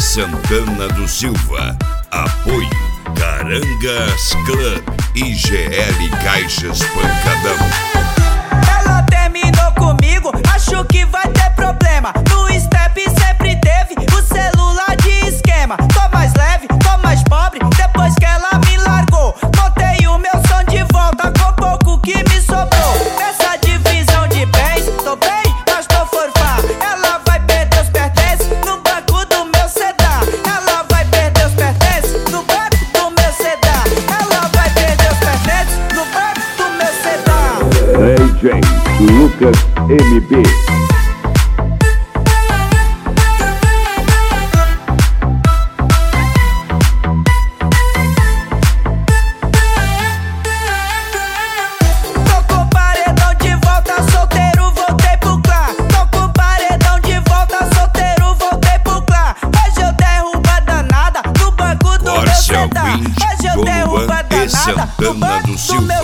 Santana do Silva. Apoio Carangas Club e GL Caixas Pancadão. Ela terminou comigo, acho que vai ter problema. No step sempre teve o celular de esquema. Tô mais leve, tô mais pobre, depois que ela me largou. Montei o meu som de volta com pouco que me sobrou. Nessa divisão de bens, tô bem, mas tô forfá. Ela vai perder os pertences no banco do meu sedã. Ela vai perder os pertences no banco do meu sedã. Ela vai perder os pertences no banco do meu sedã. DJ Lucas MB. Tô com paredão de volta, solteiro, voltei pro clã. Tô com paredão de volta, solteiro, voltei pro clã. Hoje eu derrubo a danada no banco do meu Corcel sedã. Wind, Hoje eu derrubo a Doluan e danada no Santana banco do do Silva. meu